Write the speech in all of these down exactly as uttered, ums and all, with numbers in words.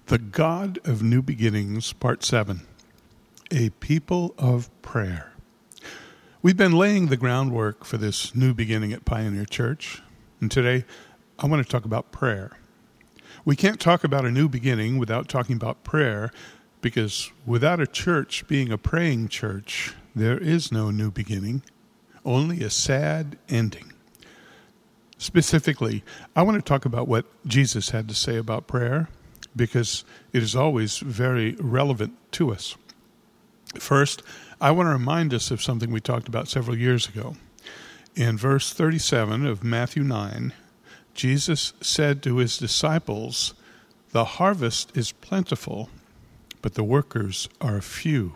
The God of New Beginnings, Part seven, A People of Prayer. We've been laying the groundwork for this new beginning at Pioneer Church, and today I want to talk about prayer. We can't talk about a new beginning without talking about prayer, because without a church being a praying church, there is no new beginning, only a sad ending. Specifically, I want to talk about what Jesus had to say about prayer, because it is always very relevant to us. First, I want to remind us of something we talked about several years ago. In verse thirty-seven of Matthew nine, Jesus said to his disciples, "The harvest is plentiful, but the workers are few."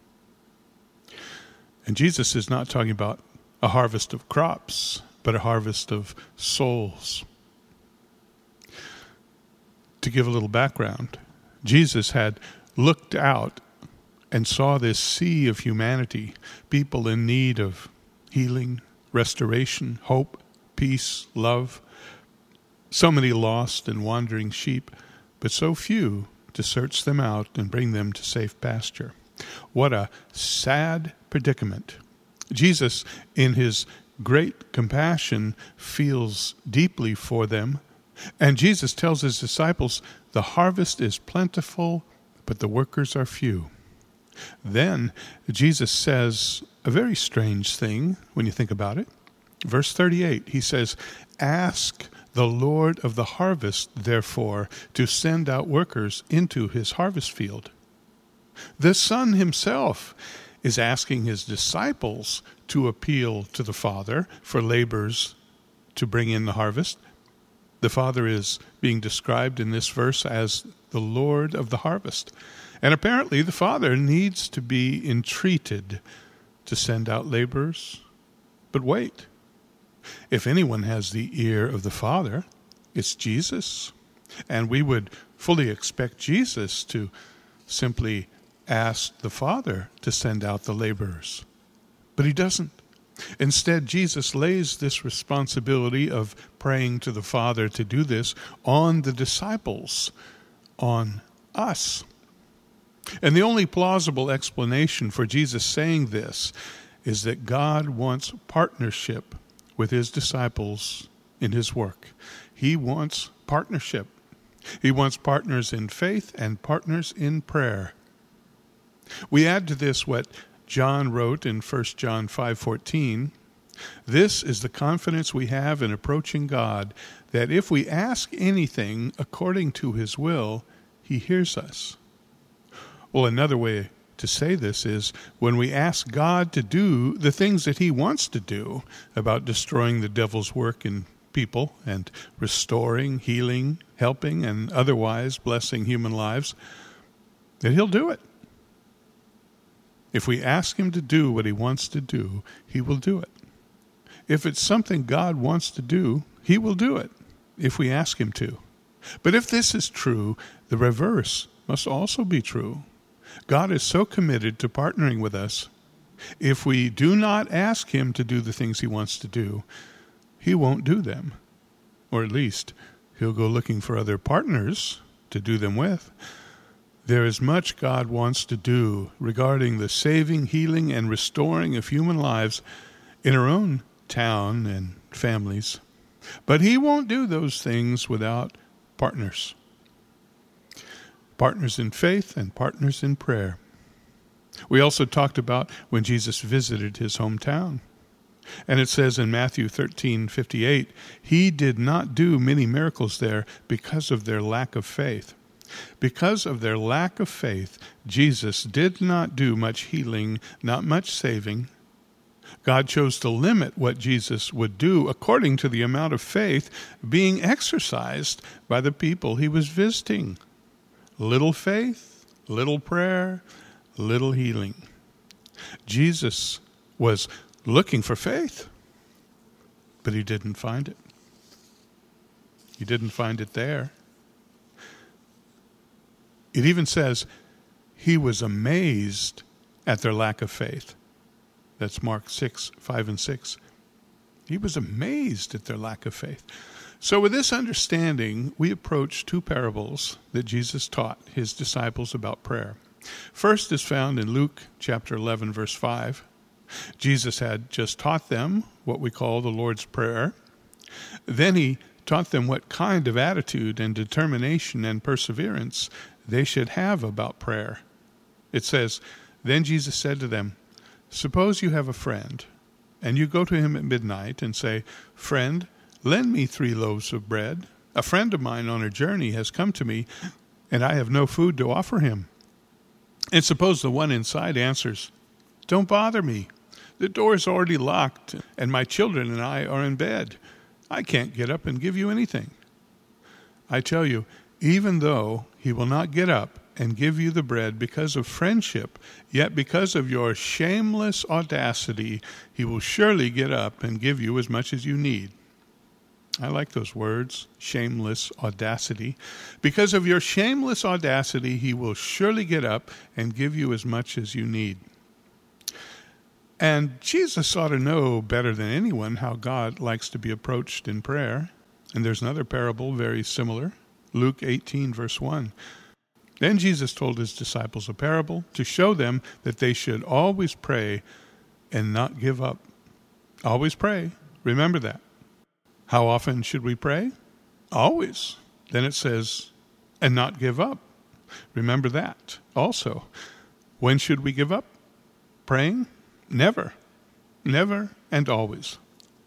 And Jesus is not talking about a harvest of crops, but a harvest of souls. To give a little background, Jesus had looked out and saw this sea of humanity, people in need of healing, restoration, hope, peace, love. So many lost and wandering sheep, but so few to search them out and bring them to safe pasture. What a sad predicament. Jesus, in his great compassion, feels deeply for them. And Jesus tells his disciples, the harvest is plentiful, but the workers are few. Then Jesus says a very strange thing when you think about it. Verse thirty-eight, he says, "Ask the Lord of the harvest, therefore, to send out workers into his harvest field." The Son himself is asking his disciples to appeal to the Father for laborers to bring in the harvest. The Father is being described in this verse as the Lord of the harvest. And apparently the Father needs to be entreated to send out laborers. But wait, if anyone has the ear of the Father, it's Jesus. And we would fully expect Jesus to simply ask the Father to send out the laborers. But he doesn't. Instead, Jesus lays this responsibility of praying to the Father to do this on the disciples, on us. And the only plausible explanation for Jesus saying this is that God wants partnership with his disciples in his work. He wants partnership. He wants partners in faith and partners in prayer. We add to this what John wrote in First John five fourteen, "This is the confidence we have in approaching God, that if we ask anything according to his will, he hears us." Well, another way to say this is when we ask God to do the things that he wants to do about destroying the devil's work in people and restoring, healing, helping, and otherwise blessing human lives, that he'll do it. If we ask him to do what he wants to do, he will do it. If it's something God wants to do, he will do it if we ask him to. But if this is true, the reverse must also be true. God is so committed to partnering with us, if we do not ask him to do the things he wants to do, he won't do them. Or at least, he'll go looking for other partners to do them with. There is much God wants to do regarding the saving, healing, and restoring of human lives in our own town and families. But he won't do those things without partners. Partners in faith and partners in prayer. We also talked about when Jesus visited his hometown. And it says in Matthew thirteen fifty-eight, he did not do many miracles there because of their lack of faith. Because of their lack of faith, Jesus did not do much healing, not much saving. God chose to limit what Jesus would do according to the amount of faith being exercised by the people he was visiting. Little faith, little prayer, little healing. Jesus was looking for faith, but he didn't find it. He didn't find it there. It even says he was amazed at their lack of faith. That's Mark six, five and six. He was amazed at their lack of faith. So with this understanding, we approach two parables that Jesus taught his disciples about prayer. First is found in Luke chapter eleven, verse five. Jesus had just taught them what we call the Lord's Prayer. Then he taught them what kind of attitude and determination and perseverance they should have about prayer. It says, "Then Jesus said to them, 'Suppose you have a friend, and you go to him at midnight and say, "Friend, lend me three loaves of bread. A friend of mine on a journey has come to me, and I have no food to offer him." And suppose the one inside answers, "Don't bother me. The door is already locked, and my children and I are in bed. I can't get up and give you anything." I tell you, even though he will not get up and give you the bread because of friendship, yet because of your shameless audacity, he will surely get up and give you as much as you need. I like those words, shameless audacity. Because of your shameless audacity, he will surely get up and give you as much as you need. And Jesus ought to know better than anyone how God likes to be approached in prayer. And there's another parable very similar, Luke eighteen, verse one. Then Jesus told his disciples a parable to show them that they should always pray and not give up. Always pray. Remember that. How often should we pray? Always. Then it says, and not give up. Remember that also. When should we give up praying? Never. Never and always.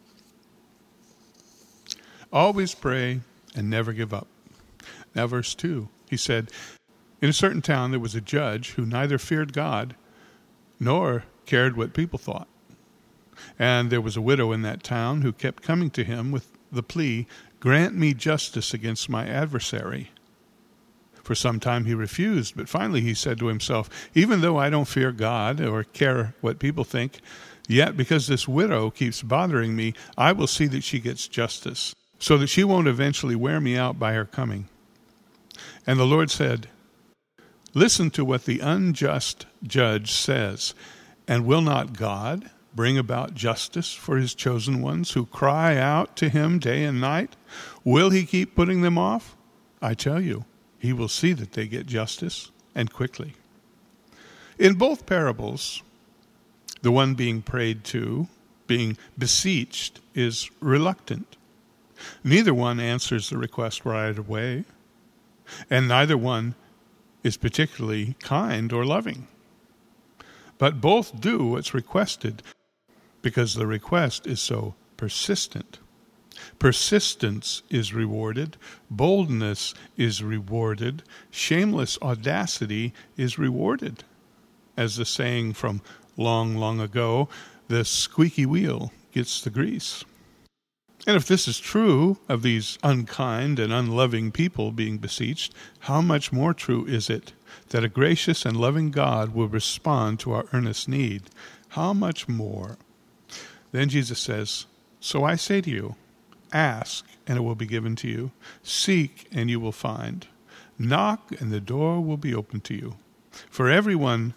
Always pray and never give up. Now verse two, he said, in a certain town there was a judge who neither feared God nor cared what people thought. And there was a widow in that town who kept coming to him with the plea, "Grant me justice against my adversary." For some time he refused, but finally he said to himself, "Even though I don't fear God or care what people think, yet because this widow keeps bothering me, I will see that she gets justice, so that she won't eventually wear me out by her coming." And the Lord said, "Listen to what the unjust judge says, and will not God bring about justice for his chosen ones who cry out to him day and night? Will he keep putting them off? I tell you, he will see that they get justice, and quickly." In both parables, the one being prayed to, being beseeched, is reluctant. Neither one answers the request right away, and neither one is particularly kind or loving. But both do what's requested because the request is so persistent. Persistence is rewarded. Boldness is rewarded. Shameless audacity is rewarded. As the saying from long, long ago, the squeaky wheel gets the grease. And if this is true of these unkind and unloving people being beseeched, how much more true is it that a gracious and loving God will respond to our earnest need? How much more? Then Jesus says, "So I say to you, ask, and it will be given to you. Seek, and you will find. Knock, and the door will be opened to you. For everyone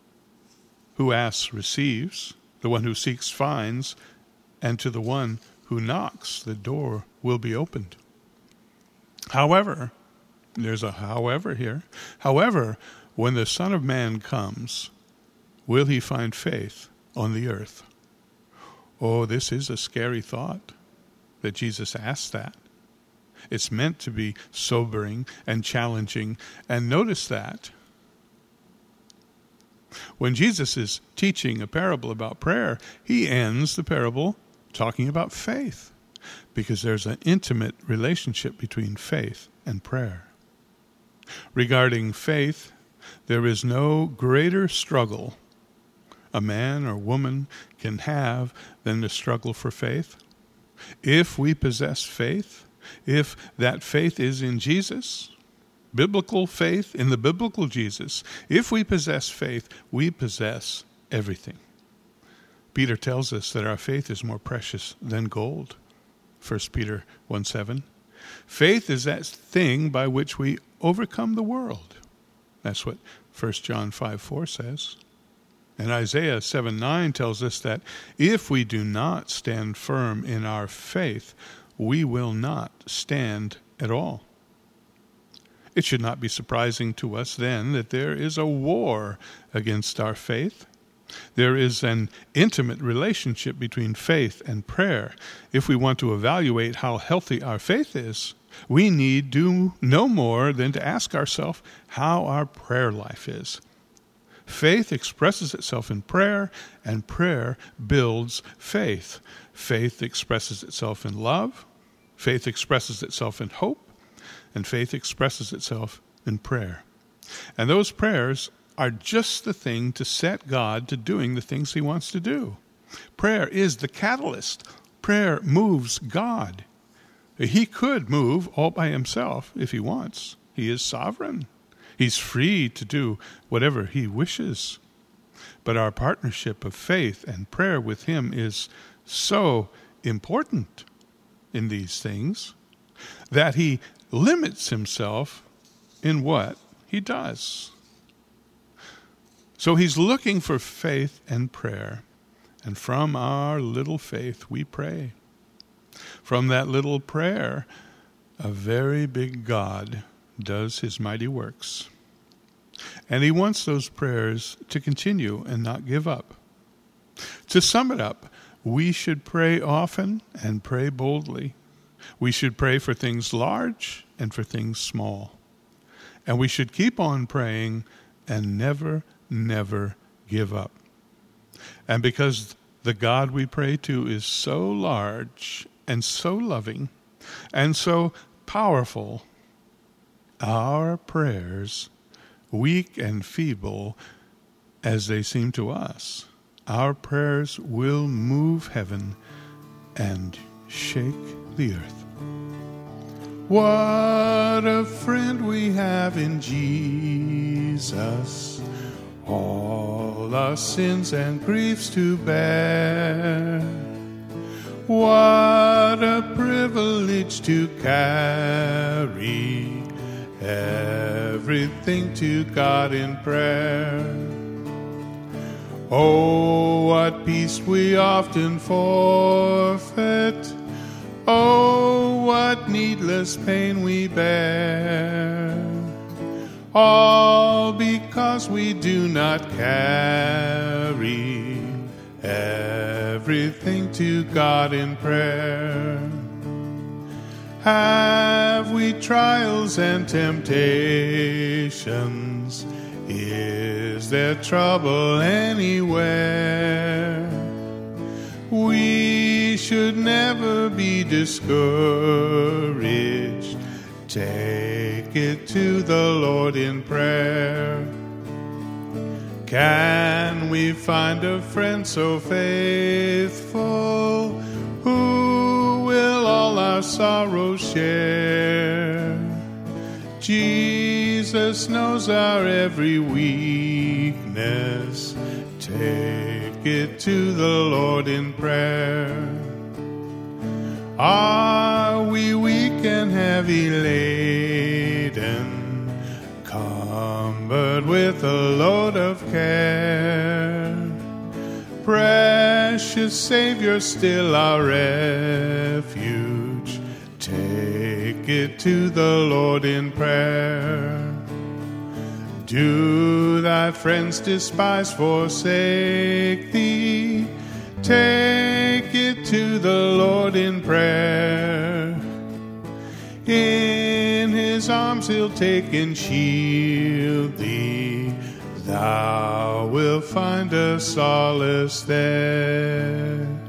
who asks receives, the one who seeks finds, and to the one who knocks, the door will be opened." However, there's a however here, however, when the Son of Man comes, will he find faith on the earth? Oh, this is a scary thought that Jesus asked that. It's meant to be sobering and challenging. And notice that when Jesus is teaching a parable about prayer, he ends the parable talking about faith, because there's an intimate relationship between faith and prayer. Regarding faith, there is no greater struggle a man or woman can have than the struggle for faith. If we possess faith, if that faith is in Jesus, biblical faith in the biblical Jesus, if we possess faith, we possess everything. Peter tells us that our faith is more precious than gold. First Peter one seven. Faith is that thing by which we overcome the world. That's what First John five four says. And Isaiah seven nine tells us that if we do not stand firm in our faith, we will not stand at all. It should not be surprising to us then that there is a war against our faith. There is an intimate relationship between faith and prayer. If we want to evaluate how healthy our faith is, we need do no more than to ask ourselves how our prayer life is. Faith expresses itself in prayer, and prayer builds faith. Faith expresses itself in love. Faith expresses itself in hope. And faith expresses itself in prayer. And those prayers are just the thing to set God to doing the things he wants to do. Prayer is the catalyst. Prayer moves God. He could move all by himself if he wants. He is sovereign. He's free to do whatever he wishes. But our partnership of faith and prayer with him is so important in these things that he limits himself in what he does. So he's looking for faith and prayer. And from our little faith, we pray. From that little prayer, a very big God does his mighty works. And he wants those prayers to continue and not give up. To sum it up, we should pray often and pray boldly. We should pray for things large and for things small. And we should keep on praying and never, never give up. And because the God we pray to is so large and so loving and so powerful, our prayers, weak and feeble as they seem to us, our prayers will move heaven and shake the earth. What a friend we have in Jesus, all our sins and griefs to bear. What a privilege to carry everything to God in prayer. Oh, what peace we often forfeit. Oh, what needless pain we bear. All because we do not carry everything to God in prayer. Have we trials and temptations? Is there trouble anywhere? We should never be discouraged. Take it to the Lord in prayer. Can we find a friend so faithful who will all our sorrows share? Jesus knows our every weakness. Take it to the Lord in prayer. Are we weak and heavy laden, cumbered with a load of care? Precious Savior, still our refuge. Take it to the Lord in prayer. Do thy friends despise, forsake thee? Take it to the Lord in prayer. In his arms he'll take and shield thee. Thou wilt find a solace there.